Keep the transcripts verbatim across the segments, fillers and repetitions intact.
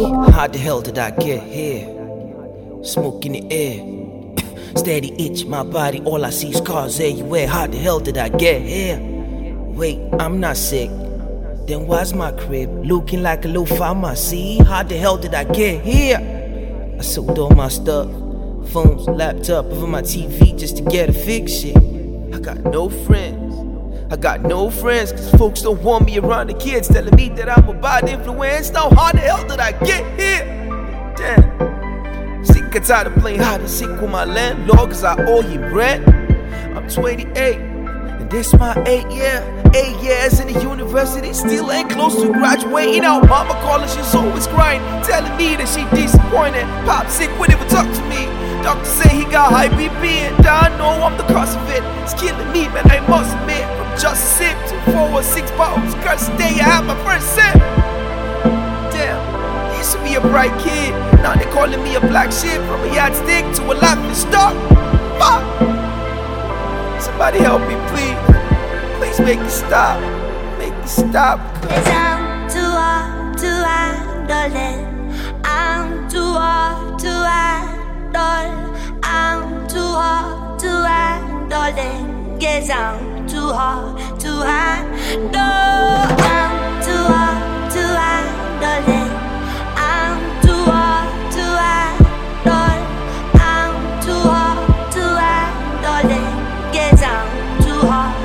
How the hell did I get here? Smoke in the air, steady itch my body, all I see is scars everywhere. How the hell did I get here? Wait, I'm not sick. Then why's my crib looking like a little pharmacy? How the hell did I get here? I sold all my stuff, phones, laptop, over my T V just to get a fix shit. I got no friends, I got no friends, cause folks don't want me around the kids, telling me that I'm a bad influence. Now how the hell did I get here? Damn. Sick and tired of playing hide and seek with my landlord, cause I owe him rent. I'm twenty-eight, and this my eighth year. Eight years in the university, still ain't close to graduating. Out mama calling, she's always crying, telling me that she disappointed. Pop sick, would never talk to me. Doctor say he got high B P, and I know I'm the cause of it. It's killing me, man, I must admit. From just a sip to four or six bottles, curse the day I had my first sip. Damn, used to be a bright kid, now they calling me a black sheep. From a yardstick to a laughing stock. Fuck! Somebody help me, please. Please make it stop, make it stop. Cause I'm too hard to handle it. I'm too hard to handle. I'm too hard to handle it. Yes, I'm too hard to handle. I'm too hard to handle it. I'm too hard to handle. I'm too hard to handle it. Yes, I'm too hard.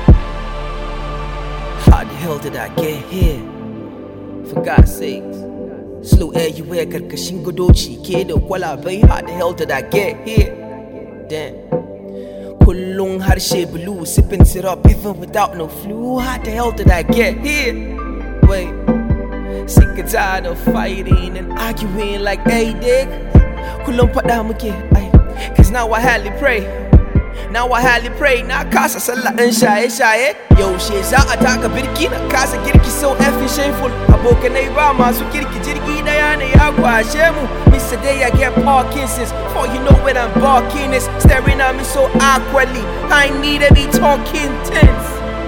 How the hell did I get here? For God's sakes, slow everywhere, karkashin gado cike da kwalabai. How the hell did I get here? Damn. Kullum harshe blue, sipping syrup even without no flu. How the hell did I get here? Wait, sick and tired of fighting and arguing like hey dick. Kullum fada muke, ay, cause now I hardly pray. Now I highly pray, na kasa sallah ɗan shaye-shaye. Yaushe za a taka birki na kasa girki, so effing shameful. Abokanai ba masu kirki, jirgi ɗaya ne ya kwashe mu. Mister Day I get Parkinson's, before you know what I'm barking is. Staring at me so awkwardly, I need to be talking tense.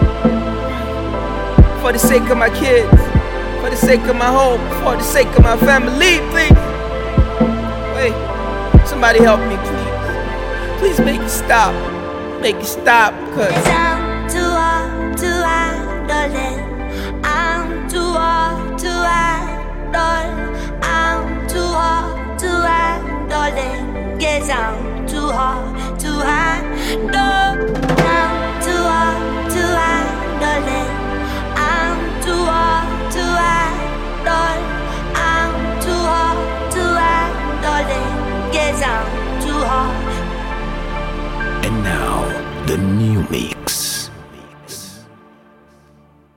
For the sake of my kids, for the sake of my home, for the sake of my family, please. Wait, somebody help me, please. Please make it stop. Make it stop, cause I'm too hard to handle it. I'm too hard to handle. I'm too hard to handle it. Yes, I'm too hard to handle. I'm too hard to handle it. I'm too hard to handle. I'm too hard to handle it. Yes, I'm too hard. And now, the new mix.